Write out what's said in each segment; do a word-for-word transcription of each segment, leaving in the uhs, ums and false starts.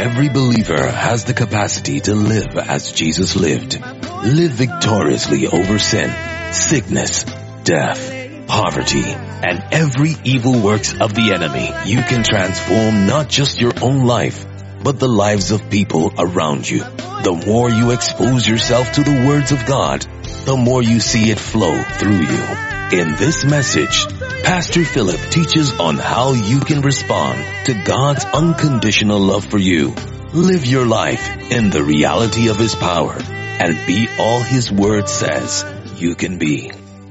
Every believer has the capacity to live as Jesus lived. Live victoriously over sin, sickness, death, poverty, and every evil works of the enemy. You can transform not just your own life, but the lives of people around you. The more you expose yourself to the words of God, the more you see it flow through you. In this message, Pastor Philip teaches on how you can respond to God's unconditional love for you. Live your life in the reality of His power and be all His word says you can be.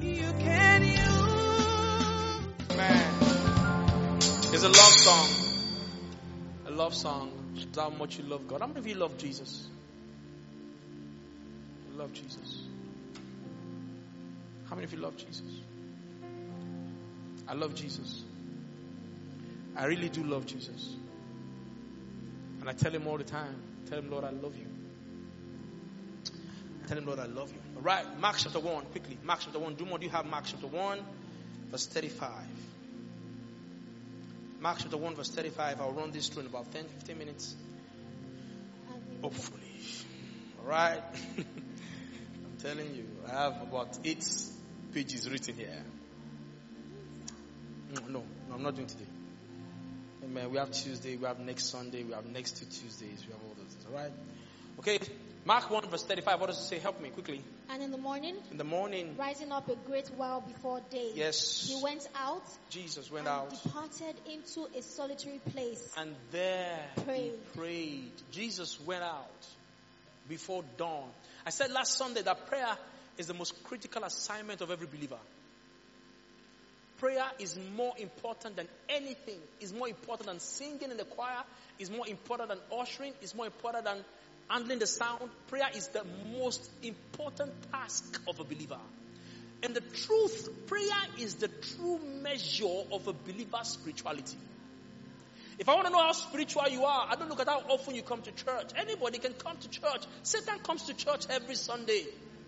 It's a love song. A love song. Shows how much you love God. How many of you love Jesus? You love Jesus. How many of you love Jesus? I love Jesus. I really do love Jesus. And I tell Him all the time. I tell Him, Lord, I love you. I tell Him, Lord, I love you. All right, Mark chapter one, quickly. Mark chapter one. Do more. Do you have Mark chapter one, verse thirty-five? Mark chapter one, verse thirty-five. I'll run this through in about ten, fifteen minutes. Hopefully. All right. I'm telling you, I have about eight pages written here. No, no, no, I'm not doing today. Amen. We have Tuesday, we have next Sunday, we have next two Tuesdays, we have all those things. All right? Okay. Mark one, verse thirty-five. What does it say? Help me quickly. And in the morning, in the morning, rising up a great while before day, yes, He went out. Jesus went and out, departed into a solitary place, and there prayed. He prayed. Jesus went out before dawn. I said last Sunday that prayer is the most critical assignment of every believer. Prayer is more important than anything. Is more important than singing in the choir. Is more important than ushering. Is more important than handling the sound. Prayer is the most important task of a believer. And the truth, prayer is the true measure of a believer's spirituality. If I want to know how spiritual you are, I don't look at how often you come to church. Anybody can come to church. Satan comes to church every Sunday.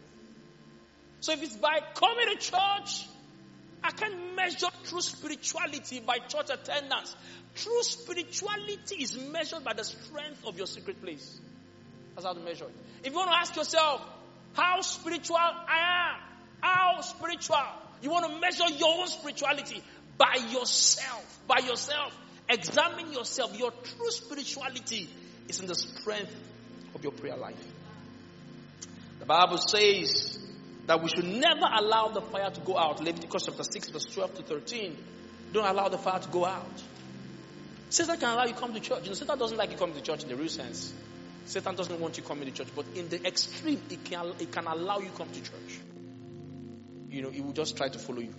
So if it's by coming to church, I can measure true spirituality by church attendance. True spirituality is measured by the strength of your secret place. That's how to measure it. If you want to ask yourself, how spiritual I am, how spiritual, you want to measure your own spirituality by yourself, by yourself. Examine yourself. Your true spirituality is in the strength of your prayer life. The Bible says that we should never allow the fire to go out. Leviticus chapter six, verse twelve to thirteen. Don't allow the fire to go out. Satan can allow you to come to church. You know, Satan doesn't like you coming to church in the real sense. Satan doesn't want you coming to church. But in the extreme, it can, it can allow you to come to church. You know, he will just try to follow you.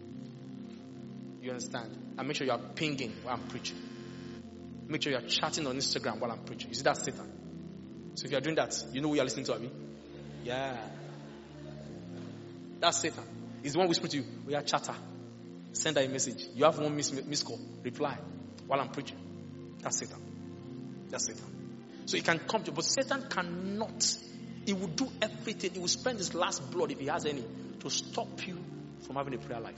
You understand? And make sure you are pinging while I'm preaching. Make sure you are chatting on Instagram while I'm preaching. You see, that's Satan. So if you are doing that, you know who you are listening to, Abi? Yeah. That's Satan. He's the one whispering to you. We are chatter. Send her a message. You have one miss, miss call. Reply while I'm preaching. That's Satan. That's Satan. So he can come to you. But Satan cannot. He will do everything. He will spend his last blood, if he has any, to stop you from having a prayer life.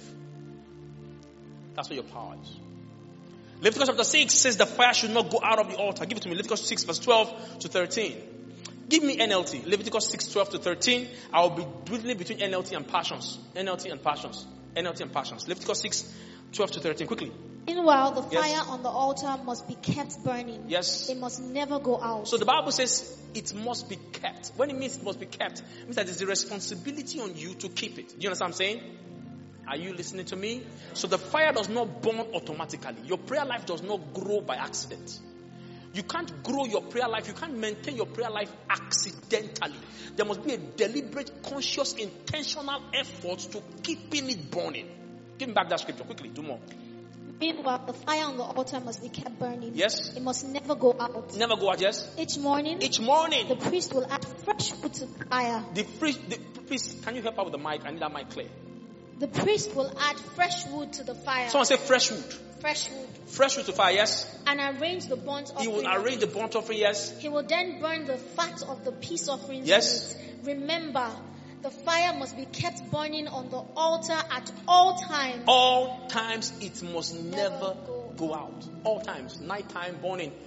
That's where your power is. Leviticus chapter six says the fire should not go out of the altar. Give it to me. Leviticus six, verse twelve to thirteen. Give me N L T. Leviticus six, twelve to thirteen. I will be dwindling between N L T and Passions. N L T and Passions. N L T and Passions. Leviticus six, twelve to thirteen. Quickly. Meanwhile, the fire yes. on the altar must be kept burning. Yes. It must never go out. So the Bible says it must be kept. When it means it must be kept, it means that it's the responsibility on you to keep it. Do you understand what I'm saying? Are you listening to me? So the fire does not burn automatically. Your prayer life does not grow by accident. You can't grow your prayer life. You can't maintain your prayer life accidentally. There must be a deliberate, conscious, intentional effort to keeping it burning. Give me back that scripture quickly. Do more. Meanwhile, the fire on the altar must be kept burning. Yes. It must never go out. Never go out, yes. Each morning. Each morning. The priest will add fresh wood to the fire. The priest, the priest, can you help out with the mic? I need that mic clear. The priest will add fresh wood to the fire. Someone say fresh wood. Fresh wood. Fresh wood to fire, yes. And arrange the burnt offering. He will arrange the burnt offering, yes. He will then burn the fat of the peace offerings. Yes. Remember, the fire must be kept burning on the altar at all times. All times it must never, never go, go out. All times. Nighttime burning.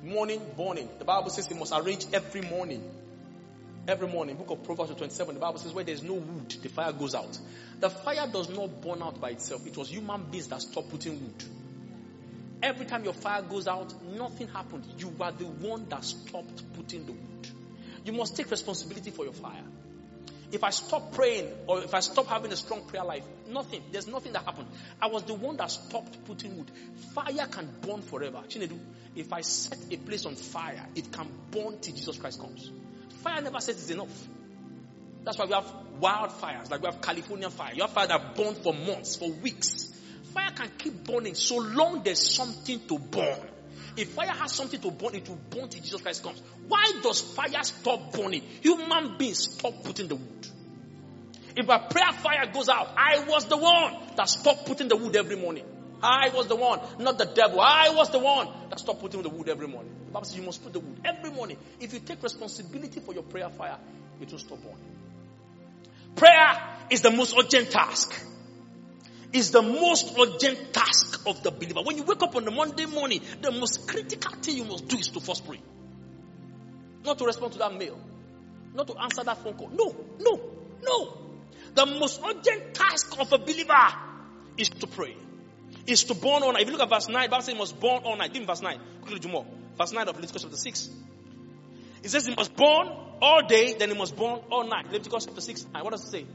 morning burning. The Bible says it must arrange every morning. Every morning. Book of Proverbs twenty-seven, the Bible says where there's no wood, the fire goes out. The fire does not burn out by itself. It was human beings that stopped putting wood. Every time your fire goes out, nothing happened. You are the one that stopped putting the wood. You must take responsibility for your fire. If I stop praying or if I stop having a strong prayer life, nothing. There's nothing that happened. I was the one that stopped putting wood. Fire can burn forever. Chinedu, if I set a place on fire, it can burn till Jesus Christ comes. Fire never says it's enough. That's why we have wildfires, like we have California fire. You have fire that burn for months, for weeks. Fire can keep burning so long there's something to burn. If fire has something to burn, it will burn till Jesus Christ comes. Why does fire stop burning? Human beings stop putting the wood. If a prayer fire goes out, I was the one that stopped putting the wood every morning. I was the one, not the devil. I was the one that stopped putting the wood every morning. The Bible says you must put the wood every morning. If you take responsibility for your prayer fire, it will stop burning. Prayer is the most urgent task. Is the most urgent task of the believer. When you wake up on the Monday morning, the most critical thing you must do is to first pray. Not to respond to that mail. Not to answer that phone call. No, no, no. The most urgent task of a believer is to pray. Is to burn all night. If you look at verse nine, the Bible says he must burn all night. Give me verse nine. Quickly do more. Verse nine of Leviticus chapter six. It says he must burn all day, then he must burn all night. Leviticus chapter six. What does it say?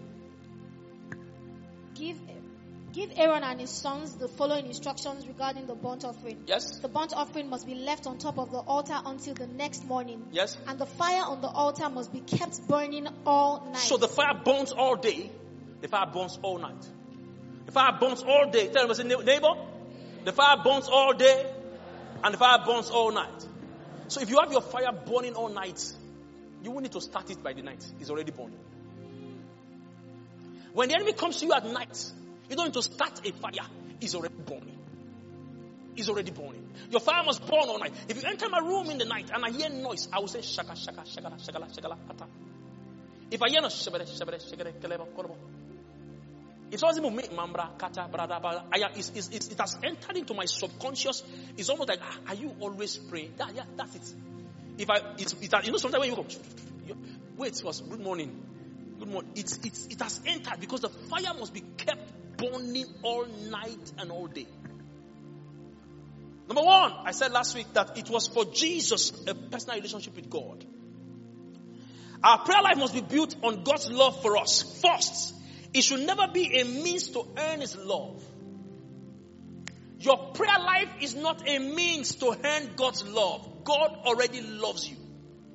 Give Give Aaron and his sons the following instructions regarding the burnt offering. Yes. The burnt offering must be left on top of the altar until the next morning. Yes. And the fire on the altar must be kept burning all night. So the fire burns all day. The fire burns all night. The fire burns all day. Tell me, neighbor. The fire burns all day. And the fire burns all night. So if you have your fire burning all night, you won't need to start it by the night. It's already burning. When the enemy comes to you at night, you don't need to start a fire. It's already burning. It's already burning. Your fire must burn all night. If you enter my room in the night and I hear noise, I will say shaka shaka shakala shakala shakala kata. If I hear no shabere shabere shabere keleba korobo. It doesn't even make mambra kata brada brada. It has entered into my subconscious. It's almost like, ah, are you always praying? That, yeah, that's it. If I, it's, it, you know, sometimes when you go, wait, it was good morning. Good morning. It's, it's, it has entered because the fire must be kept burning all night and all day. Number one, I said last week that it was for Jesus a personal relationship with God. Our prayer life must be built on God's love for us. First, it should never be a means to earn His love. Your prayer life is not a means to earn God's love. God already loves you.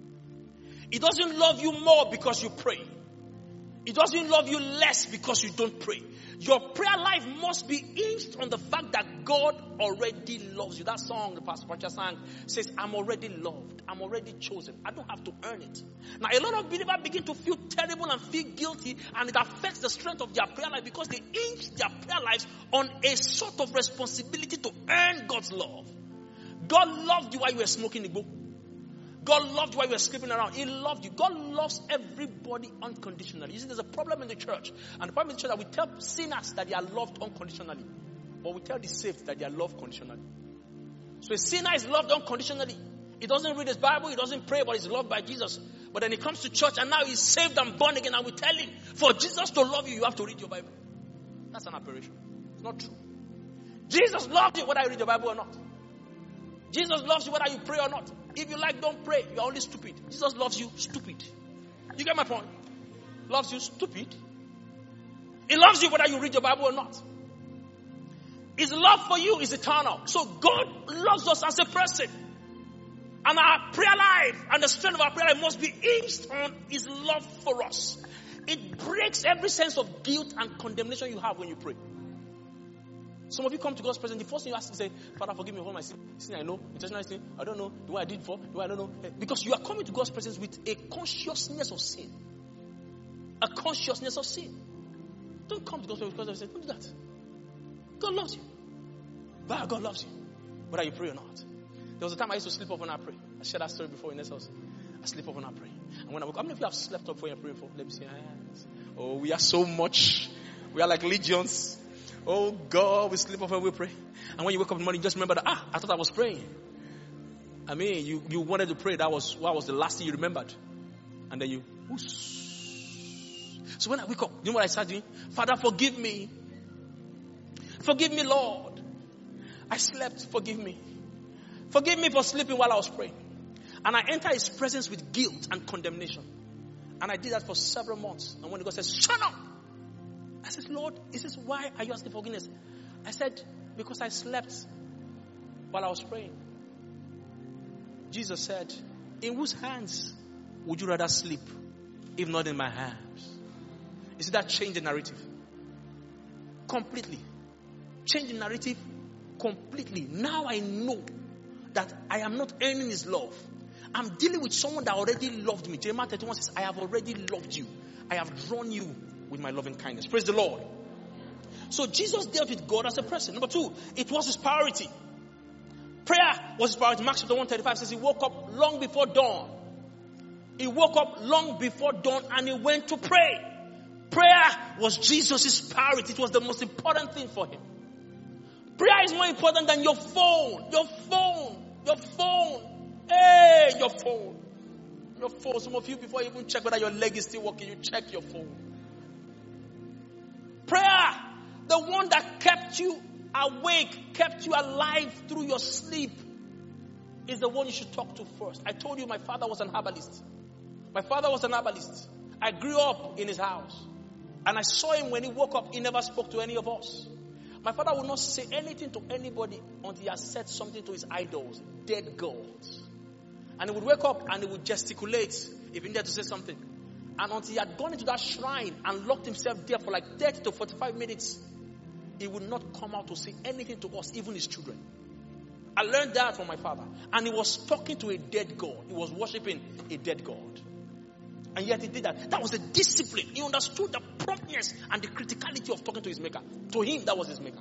He doesn't love you more because you pray. He doesn't love you less because you don't pray. Your prayer life must be hinged on the fact that God already loves you. That song the Pastor Pacha sang says, I'm already loved. I'm already chosen. I don't have to earn it. Now, a lot of believers begin to feel terrible and feel guilty, and it affects the strength of their prayer life because they hinge their prayer lives on a sort of responsibility to earn God's love. God loved you while you were smoking the book. God loved you while you were sleeping around. He loved you. God loves everybody unconditionally. You see, there's a problem in the church. And the problem in the church that we tell sinners that they are loved unconditionally. But we tell the saved that they are loved conditionally. So a sinner is loved unconditionally. He doesn't read his Bible, he doesn't pray, but he's loved by Jesus. But then he comes to church and now he's saved and born again. And we tell him, for Jesus to love you, you have to read your Bible. That's an aberration. It's not true. Jesus loves you whether you read your Bible or not. Jesus loves you whether you pray or not. If you like, don't pray. You're only stupid. Jesus loves you stupid. You get my point? Loves you stupid. He loves you whether you read your Bible or not. His love for you is eternal. So God loves us as a person. And our prayer life and the strength of our prayer life must be hinged on His love for us. It breaks every sense of guilt and condemnation you have when you pray. Some of you come to God's presence, the first thing you ask is, say, Father, forgive me for my sin. Sin I know, intentional sin, I don't know, the way I did before, the way I don't know. Because you are coming to God's presence with a consciousness of sin. A consciousness of sin. Don't come to God's presence because of sin. Don't do that. God loves you. But God loves you. Whether you pray or not. There was a time I used to sleep up when I pray. I shared that story before in this house. I sleep up when I pray. And when I woke up, how many of you have slept up when you're praying for? Let me see. Oh, we are so much. We are like legions. Oh God, we sleep off when we pray. And when you wake up in the morning, just remember that, ah, I thought I was praying. I mean, you, you wanted to pray. That was what was the last thing you remembered. And then you, whoosh. So when I wake up, you know what I start doing? Father, forgive me. Forgive me, Lord. I slept. Forgive me. Forgive me for sleeping while I was praying. And I enter his presence with guilt and condemnation. And I did that for several months. And when God says, shut up. I said, Lord, this is why are you asking forgiveness? I said, because I slept while I was praying. Jesus said, in whose hands would you rather sleep, if not in my hands? You see, that changed the narrative. Completely. Change the narrative completely. Now I know that I am not earning his love. I'm dealing with someone that already loved me. Jeremiah thirty-one says, I have already loved you. I have drawn you with my loving kindness. Praise the Lord. So Jesus dealt with God as a person. Number two, it was his priority. Prayer was his priority. Mark chapter one thirty-five says he woke up long before dawn. He woke up long before dawn and he went to pray. Prayer was Jesus' priority. It was the most important thing for him. Prayer is more important than your phone. Your phone. Your phone. Hey, your phone. Your phone. Some of you, before you even check whether your leg is still working, you check your phone. Prayer, the one that kept you awake, kept you alive through your sleep, is the one you should talk to first. I told you my father was an herbalist. My father was an herbalist. I grew up in his house. And I saw him when he woke up, he never spoke to any of us. My father would not say anything to anybody until he had said something to his idols, dead gods. And he would wake up and he would gesticulate if he needed to say something. And until he had gone into that shrine and locked himself there for like thirty to forty-five minutes, he would not come out to say anything to us, even his children. I learned that from my father. And he was talking to a dead God. He was worshiping a dead God. And yet he did that. That was a discipline. He understood the promptness and the criticality of talking to his maker. To him, that was his maker.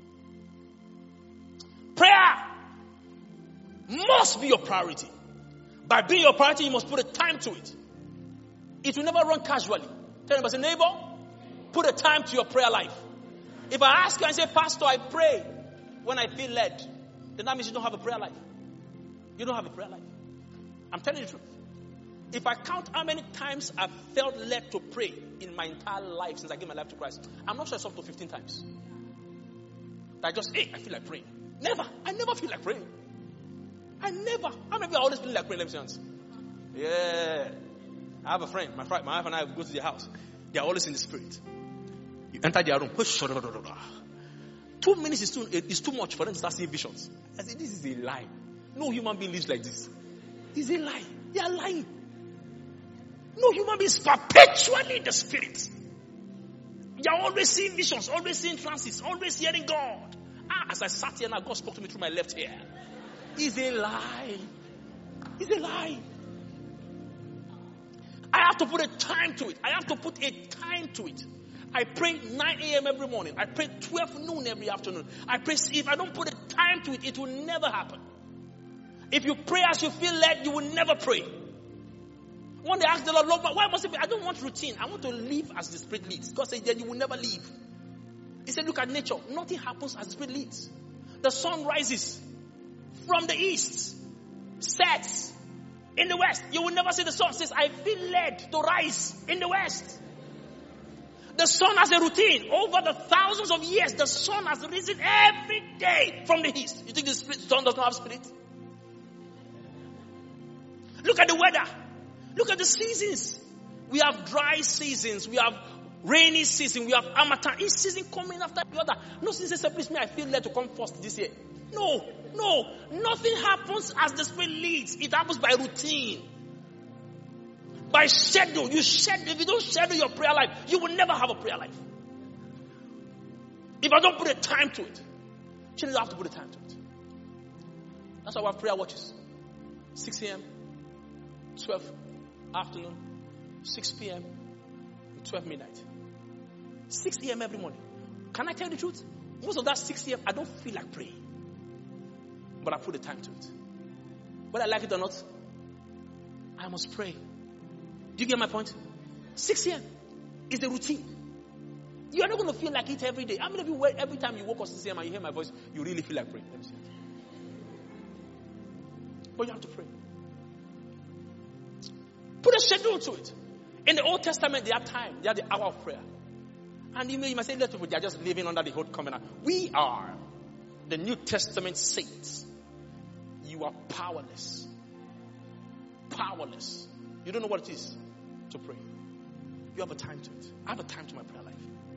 Prayer must be your priority. By being your priority, you must put a time to it. It will never run casually. Tell him, I say, neighbor, put a time to your prayer life. If I ask you and say, Pastor, I pray when I feel led, then that means you don't have a prayer life. You don't have a prayer life. I'm telling you the truth. If I count how many times I've felt led to pray in my entire life since I gave my life to Christ, I'm not sure it's up to fifteen times. I just, hey, I feel like praying. Never. I never feel like praying. I never. How many of you are always feeling like praying? Let me see hands. Yeah. I have a friend. My, friend, my wife and I go to their house. They are always in the spirit. You enter their room. Two minutes is too, is too much for them to start seeing visions. I said, this is a lie. No human being lives like this. This is a lie. They are lying. No human being is perpetually in the spirit. You are always seeing visions, always seeing trances, always hearing God. Ah, as I sat here now, God spoke to me through my left ear. It's a lie. It's a lie. I have to put a time to it. I have to put a time to it. I pray nine a.m. every morning. I pray twelve noon every afternoon. I pray, if I don't put a time to it, it will never happen. If you pray as you feel led, you will never pray. One day I asked the Lord, Lord, why must it be? I don't want routine. I want to live as the Spirit leads. God said, then you will never leave. He said, look at nature. Nothing happens as the Spirit leads. The sun rises from the east, sets in the west. You will never see the sun. It says, I feel led to rise in the west. The sun has a routine. Over the thousands of years, the sun has risen every day from the east. You think the spirit, sun does not have spirit? Look at the weather. Look at the seasons. We have dry seasons. We have rainy season. We have harmattan. Each season coming after the other. No season says, please me, I feel led to come first this year. No, no. Nothing happens as the Spirit leads. It happens by routine. By schedule. You schedule. If you don't schedule your prayer life, you will never have a prayer life. If I don't put a time to it, children have to put a time to it. That's why we have prayer watches. six a.m., twelve afternoon, six p.m., twelve midnight. six a.m. every morning. Can I tell you the truth? Most of that six a.m., I don't feel like praying. But I put a time to it. Whether I like it or not, I must pray. Do you get my point? six a.m. is the routine. You are not going to feel like it every day. How many of you, every time you woke up six a.m. and you hear my voice, you really feel like praying? Let me see. But you have to pray. Put a schedule to it. In the Old Testament, they had time. They had the hour of prayer. And you may, you might say, let people, they are just living under the old covenant. We are the New Testament saints. You are powerless. Powerless. You don't know what it is to pray. You have a time to it. I have a time to my prayer life.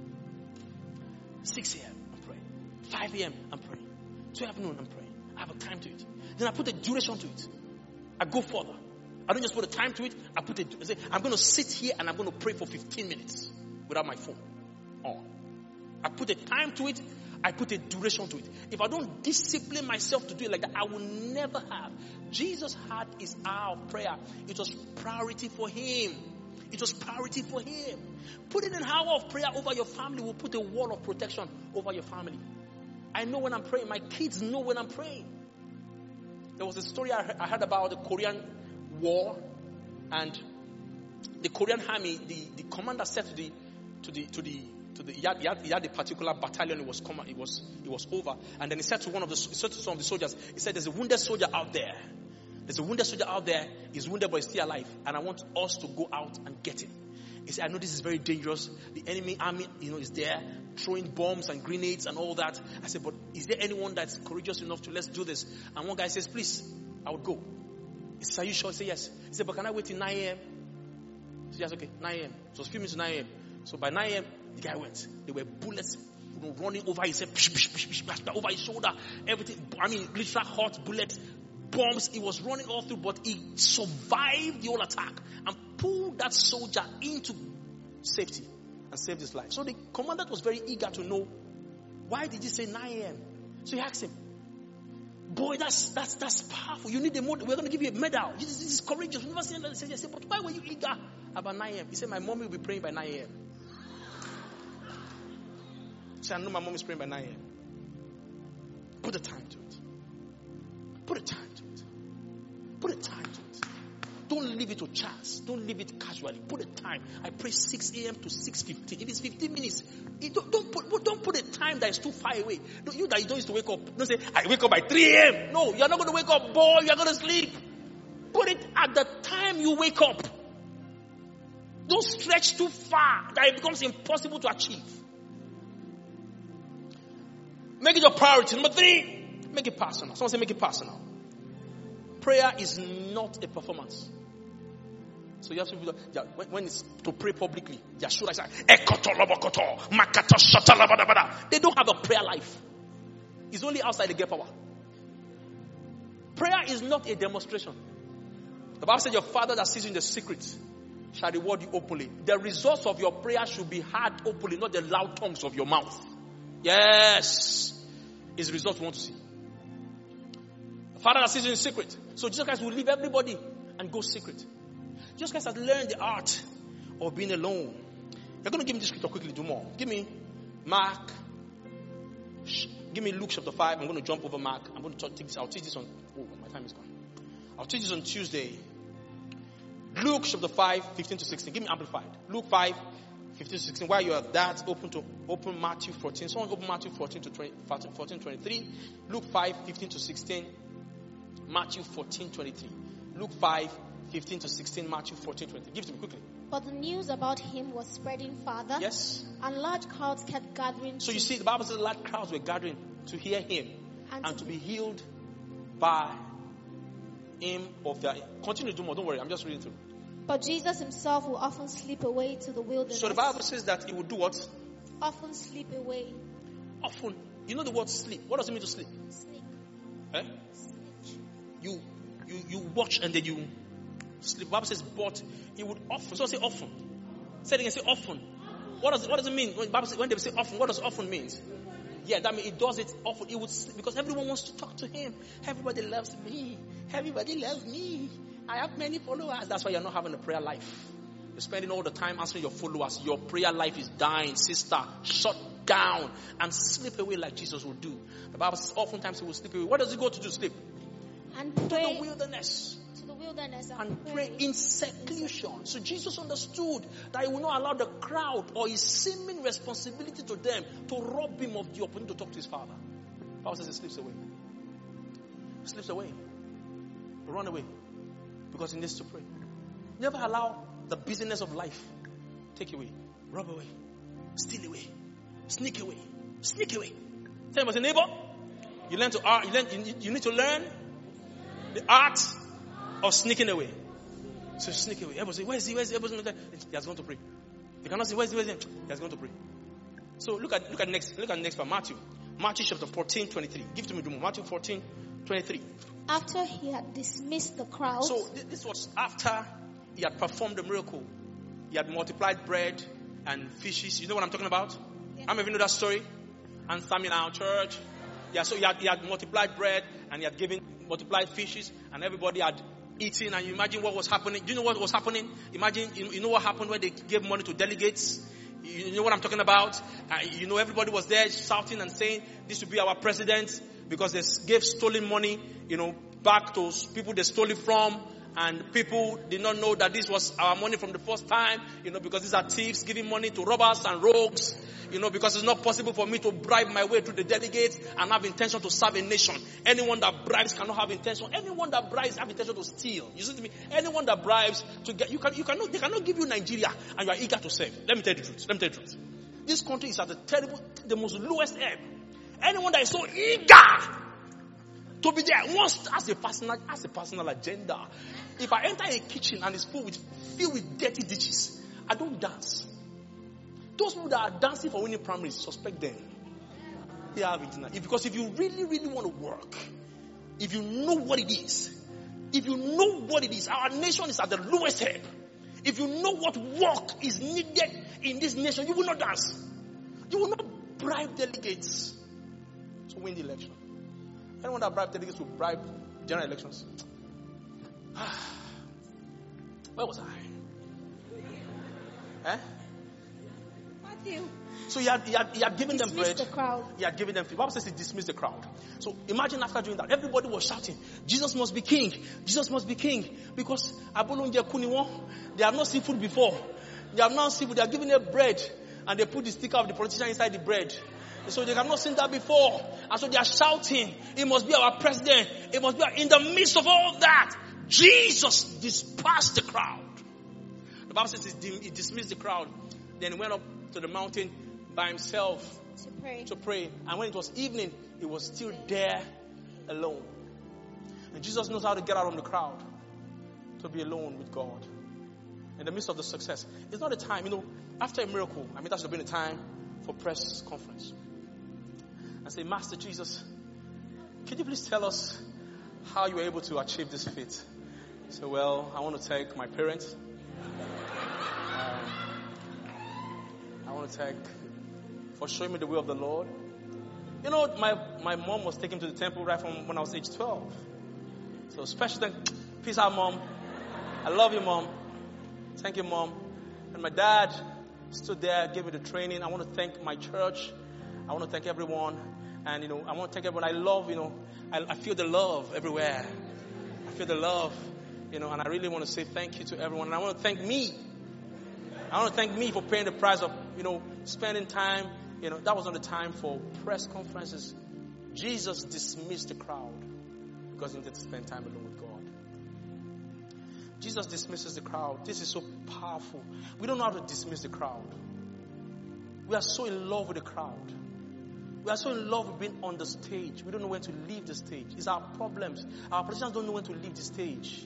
six a.m. I'm praying. five a.m. I'm praying. twelve noon I'm praying. I have a time to it. Then I put a duration to it. I go further. I don't just put a time to it. I put a, I say, I'm going to sit here and I'm going to pray for fifteen minutes without my phone on. I put a time to it. I put a duration to it. If I don't discipline myself to do it like that, I will never have. Jesus had his hour of prayer. It was priority for him. It was priority for him. Putting an hour of prayer over your family will put a wall of protection over your family. I know when I'm praying. My kids know when I'm praying. There was a story I heard about the Korean War, and the Korean army, the, the commander said to the to the to the to the he had, he had, he had a particular battalion. It was command, it was it was over, and then he said to one of the he said to some of the soldiers, he said, "There's a wounded soldier out there. There's a wounded soldier out there. He's wounded but he's still alive, and I want us to go out and get him." He said, "I know this is very dangerous. The enemy army, you know, is there throwing bombs and grenades and all that." I said, "But is there anyone that's courageous enough to let's do this?" And one guy says, "Please, I would go." He said, "Are you sure?" He said, "Yes." He said, "But can I wait till nine a.m.? He said, "Yes, okay, nine a.m. So it was a few minutes to nine a.m. So by nine a.m., the guy went. There were bullets, you know, running over his head, over his shoulder, everything. I mean, literal hot bullets, bombs. He was running all through, but he survived the whole attack and pulled that soldier into safety and saved his life. So the commandant was very eager to know, why did he say nine a.m.? So he asked him, "Boy, that's that's that's powerful. You need a medal. We're going to give you a medal. This, this is courageous." You never seen that. He said, "Yes, but why were you eager about nine a.m.? He said, "My mommy will be praying by nine a.m. He said, "I know my mom is praying by nine a.m. Put a time to it. Put a time to it. Put a time to it. Don't leave it to chance. Don't leave it casually. Put a time. I pray six a.m. to six fifteen. If it's fifteen minutes, it don't, don't, put, don't put a time that is too far away. Don't, you that you don't used to wake up. Don't say, "I wake up by three a.m. No, you're not going to wake up, boy. You're going to sleep. Put it at the time you wake up. Don't stretch too far that it becomes impossible to achieve. Make it your priority. Number three, make it personal. Someone say, make it personal. Prayer is not a performance. So you have to be, when, when it's to pray publicly, their shoulders are, they don't have a prayer life. It's only outside they get power. Prayer is not a demonstration. The Bible said, "Your Father that sees in the secret shall reward you openly." The results of your prayer should be heard openly, not the loud tongues of your mouth. Yes. It's the result we want to see. The Father that sees in the secret. So Jesus Christ will leave everybody and go secret. Jesus Christ has learned the art of being alone. You're going to give me this scripture quickly, do more. Give me Mark. Give me Luke chapter five. I'm going to jump over Mark. I'm going to take this. I'll teach this on. Oh, my time is gone. I'll teach this on Tuesday. Luke chapter five, fifteen to sixteen. Give me amplified. Luke five, fifteen to sixteen. While you are that, open to open Matthew fourteen. Someone open Matthew fourteen to twenty, fourteen, twenty-three. Luke five, fifteen to sixteen. Matthew fourteen, twenty-three. Luke five, fifteen to sixteen. Matthew fourteen, twenty-three. Give it to me quickly. But the news about him was spreading farther. Yes. And large crowds kept gathering. So you see, the Bible says large crowds were gathering to hear him and, and to be healed by him of their. Continue to do more. Don't worry. I'm just reading through. But Jesus himself will often slip away to the wilderness. So the Bible says that he would do what? Often sleep away. Often. You know the word sleep. What does it mean to sleep? Sleep. Eh? Sleep. You, you, you watch and then you sleep. The Bible says, but he would often. So I say often. Say it again. Say often. What does what does it mean when, Bible say, when they say often? What does often mean? Yeah, that means he does it often. He would sleep because everyone wants to talk to him. Everybody loves me. Everybody loves me. I have many followers. That's why you're not having a prayer life. You're spending all the time answering your followers. Your prayer life is dying, sister. Shut down and slip away like Jesus will do. The Bible says oftentimes he will slip away. What does he go to do? Sleep. And pray. To the wilderness. To the wilderness and, And pray. pray in seclusion. So Jesus understood that he will not allow the crowd or his seeming responsibility to them to rob him of the opportunity to talk to his Father. The Bible says he slips away. He slips away. run away. Because he needs to pray. Never allow the busyness of life take you away. Rob away. Steal away. Sneak away. Sneak away. Tell him, neighbor, you learn to art, you, learn, you, you need to learn the art of sneaking away. So sneak away. Everybody say, where is he? Where is he? Everybody, he has gone to pray. You cannot say, where is he? Where is he? He has gone to pray. So look at look at next look at next part, Matthew. Matthew chapter fourteen, twenty-three. Give to me the more. Matthew fourteen, twenty-three. After he had dismissed the crowd. So th- this was after he had performed the miracle. He had multiplied bread and fishes. You know what I'm talking about? Yeah. How many of you know that story? And some in our church. Yeah, so he had, he had multiplied bread and he had given multiplied fishes and everybody had eaten. And you imagine what was happening. Do you know what was happening? Imagine, you, you know what happened when they gave money to delegates? You, you know what I'm talking about? Uh, you know, everybody was there shouting and saying, this should be our president, because they gave stolen money, you know, back to people they stole it from. And people did not know that this was our money from the first time, you know, because these are thieves giving money to robbers and rogues, you know, because it's not possible for me to bribe my way through the delegates and have intention to serve a nation. Anyone that bribes cannot have intention. Anyone that bribes have intention to steal. You see to me? Anyone that bribes to get, you can, you cannot, they cannot give you Nigeria and you are eager to serve. Let me tell you the truth. Let me tell you the truth. This country is at the terrible, the most lowest ebb. Anyone that is so eager to be there wants as a personal, as a personal agenda. If I enter a kitchen and it's full with, filled with dirty dishes, I don't dance. Those people that are dancing for winning primaries, suspect them. They have it now. If, because if you really, really want to work, if you know what it is, if you know what it is, our nation is at the lowest ebb. If you know what work is needed in this nation, you will not dance. You will not bribe delegates to win the election. Anyone that bribes delegates to bribe general elections. Where was I? Eh? Matthew. So he had, he had, he had given them bread. The crowd. He had given them food. The Bible says he dismissed the crowd. So imagine after doing that, everybody was shouting, Jesus must be king. Jesus must be king. Because they have not seen food before. They have not seen food. They are giving them bread. And they put the sticker of the politician inside the bread. So they have not seen that before. And so they are shouting, it must be our president. It must be our, in the midst of all that, Jesus dispersed the crowd. The Bible says he dismissed the crowd. Then he went up to the mountain by himself to pray. to pray. And when it was evening, he was still there alone. And Jesus knows how to get out of the crowd, to be alone with God. In the midst of the success. It's not a time, you know, after a miracle, I mean, that should have been a time for press conference. And say, Master Jesus, can you please tell us how you were able to achieve this feat? So, well, I want to thank my parents. Um, I want to thank for showing me the way of the Lord. You know, my, my mom was taken to the temple right from when I was age twelve. So, special thank, peace out, Mom. I love you, Mom. Thank you, Mom. And my dad stood there, gave me the training. I want to thank my church. I want to thank everyone. And, you know, I want to thank everyone. I love, you know, I, I feel the love everywhere. I feel the love, you know, and I really want to say thank you to everyone. And I want to thank me. I want to thank me for paying the price of, you know, spending time. You know, that was not the time for press conferences. Jesus dismissed the crowd because he needed to spend time alone with God. Jesus dismisses the crowd. This is so powerful. We don't know how to dismiss the crowd. We are so in love with the crowd. We are so in love with being on the stage. We don't know when to leave the stage. It's our problems. Our politicians don't know when to leave the stage.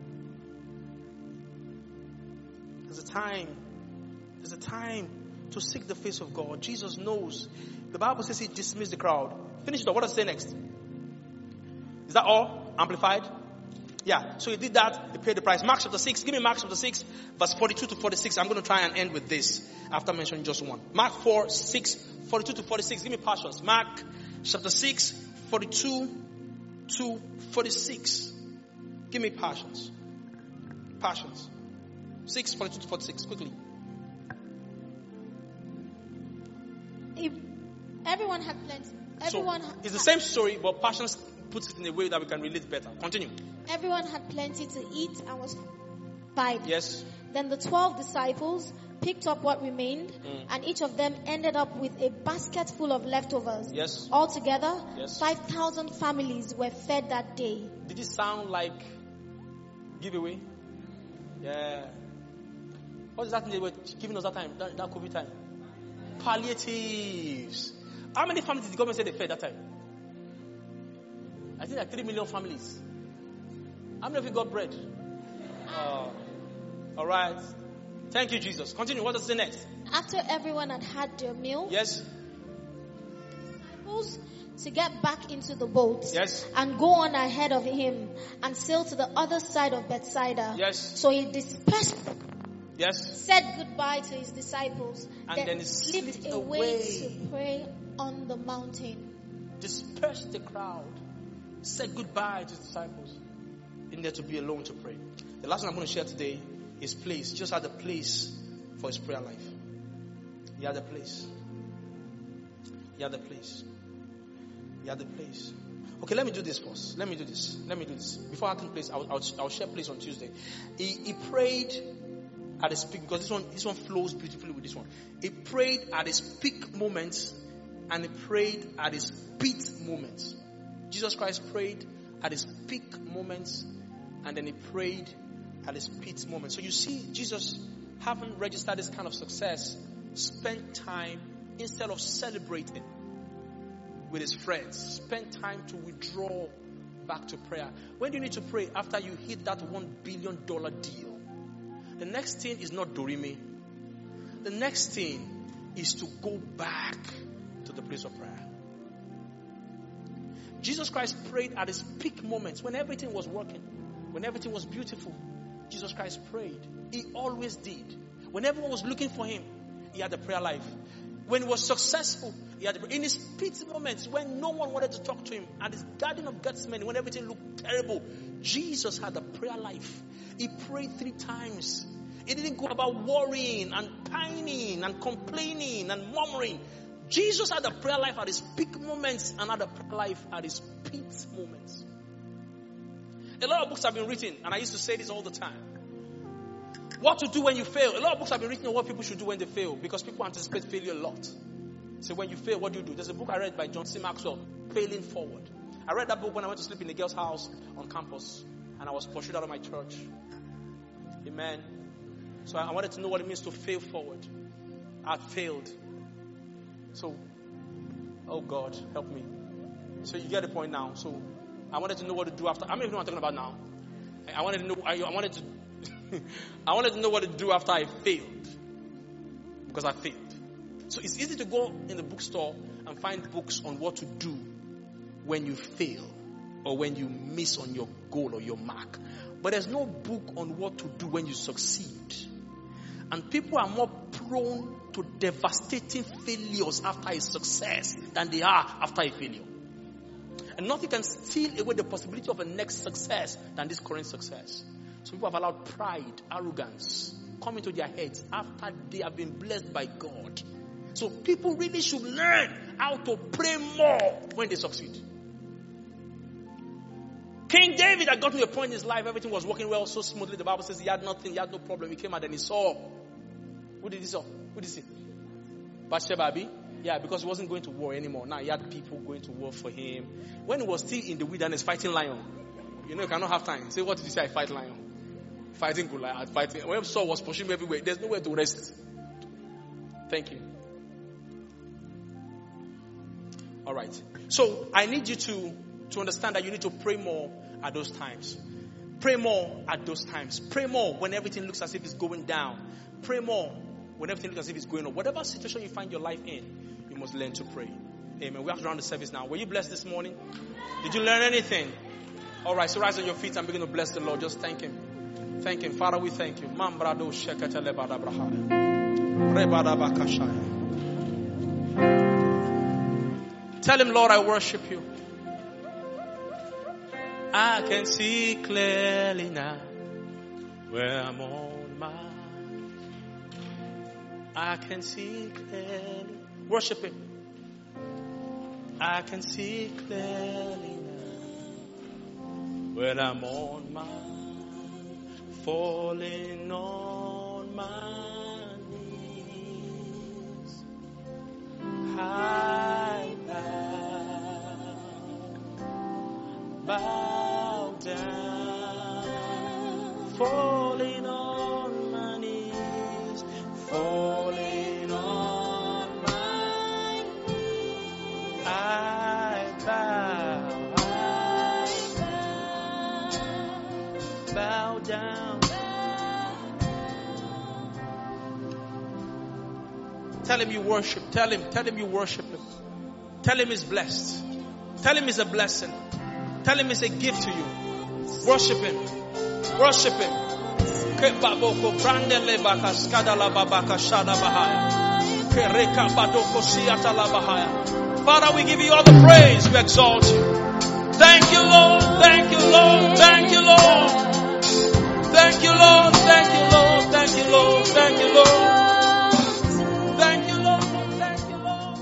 There's a time. There's a time to seek the face of God. Jesus knows. The Bible says he dismissed the crowd. Finish it up. What does it say next? Is that all? Amplified? Yeah. So he did that. He paid the price. Mark chapter six. Give me Mark chapter six, verse forty-two to forty-six. I'm going to try and end with this after mentioning just one. Mark four, six, forty-two to forty-six. Give me passions. Mark chapter six, forty-two to forty-six. Give me passions. Passions. six, forty-two to forty-six. Quickly. If everyone had plenty. Everyone so, ha- it's the same story, but passions puts it in a way that we can relate better. Continue. Everyone had plenty to eat and was fine. Yes. Then the twelve disciples picked up what remained, mm. and each of them ended up with a basket full of leftovers. Yes. Altogether, yes. five thousand families were fed that day. Did it sound like Give away? Yeah. What is that thing they were giving us that time, that, that COVID time? Palliatives. How many families did the government say they fed that time? I think like three million families. How many of you got bread? Uh, all right. Thank you, Jesus. Continue. What does it say next? After everyone had had their meal, Yes. disciples to get back into the boat, Yes. and go on ahead of him and sail to the other side of Bethsaida. Yes. So he dispersed, Yes. said goodbye to his disciples, And then, then he slipped, slipped away, away. to pray on the mountain. Dispersed the crowd. Said goodbye to his disciples. He needed to be alone to pray. The last one I'm going to share today is place. He just had a place for his prayer life. He had a place. He had a place. He had a place. Okay, let me do this first. Let me do this. Let me do this. Before I can place, I'll, I'll, I'll share place on Tuesday. He, he prayed at his peak, because this one, this one flows beautifully with this one. He prayed at his peak moments, and he prayed at his beat moments. Jesus Christ prayed at his peak moments, and then he prayed at his peak moments. So you see, Jesus, having registered this kind of success, spent time, instead of celebrating with his friends, spend time to withdraw back to prayer. When do you need to pray? After you hit that one billion dollar deal. The next thing is not Dorime. The next thing is to go back to the place of prayer. Jesus Christ prayed at his peak moments, when everything was working, when everything was beautiful. Jesus Christ prayed. He always did. When everyone was looking for him, he had a prayer life. When he was successful, he had in his peak moments, when no one wanted to talk to him, at his Garden of Gethsemane, when everything looked terrible, Jesus had a prayer life. He prayed three times. He didn't go about worrying and pining and complaining and murmuring. Jesus had a prayer life at his peak moments and had a prayer life at his peak moments. A lot of books have been written, and I used to say this all the time. What to do when you fail. A lot of books have been written on what people should do when they fail, because people anticipate failure a lot. So when you fail, what do you do? There's a book I read by John C. Maxwell, Failing Forward. I read that book when I went to sleep in a girl's house on campus, and I was pursued out of my church. Amen. So I wanted to know what it means to fail forward. I failed. So, oh God, help me. So you get the point now. So I wanted to know what to do after. How many of you know what I'm talking about now? I, I wanted to know. I, I wanted to. I wanted to know what to do after I failed, because I failed. So it's easy to go in the bookstore and find books on what to do when you fail or when you miss on your goal or your mark. But there's no book on what to do when you succeed. And people are more prone to devastating failures after a success than they are after a failure. And nothing can steal away the possibility of a next success than this current success. So people have allowed pride, arrogance come into their heads after they have been blessed by God. So people really should learn how to pray more when they succeed. King David had gotten to a point in his life, everything was working well, so smoothly. The Bible says he had nothing, he had no problem. He came out and he saw. Who did he saw? Who did he see? Bathsheba. Yeah, because he wasn't going to war anymore. Now he had people going to war for him. When he was still in the wilderness fighting lion, you know, you cannot have time. Say, what did you say? I fight lion. Fighting Goliath, fighting. When Saul was pushing me everywhere, there's nowhere to rest. Thank you. All right. So I need you to, to understand that you need to pray more at those times. Pray more at those times. Pray more when everything looks as if it's going down. Pray more when everything looks as if it's going up. Whatever situation you find your life in, you must learn to pray. Amen. We have to round the service now. Were you blessed this morning? Did you learn anything? All right. So rise on your feet and begin to bless the Lord. Just thank Him. Thank Him. Father, we thank you. Tell Him, Lord, I worship you. I can see clearly now where I'm on my. I can see clearly. Worship Him. I can see clearly now when I'm on my. Falling on my knees, I bow, bow down falling on my knees, falling on my knees. I bow, I bow down. Tell him you worship. Tell him. Tell him you worship him. Tell him he's blessed. Tell him it's a blessing. Tell him it's a gift to you. Worship him. Worship him. Father, we give you all the praise. We exalt you. Thank you, Lord. Thank you, Lord. Thank you, Lord. Thank you, Lord. Thank you, Lord. Thank you, Lord. Thank you, Lord. Thank you, Lord. Thank you, Lord.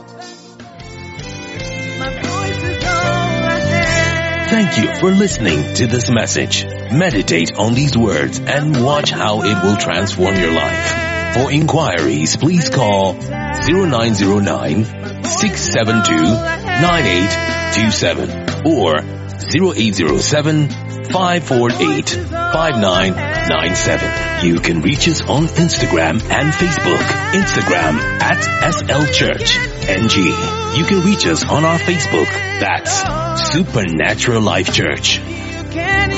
My voice is overhead. Thank you for listening to this message. Meditate on these words and watch how it will transform your life. For inquiries, please call zero nine zero nine, six seven two, nine eight two seven or zero eight zero seven, five four eight, five nine nine seven. You can reach us on Instagram and Facebook. Instagram at S L Church N G. You can reach us on our Facebook. That's Supernatural Life Church. You can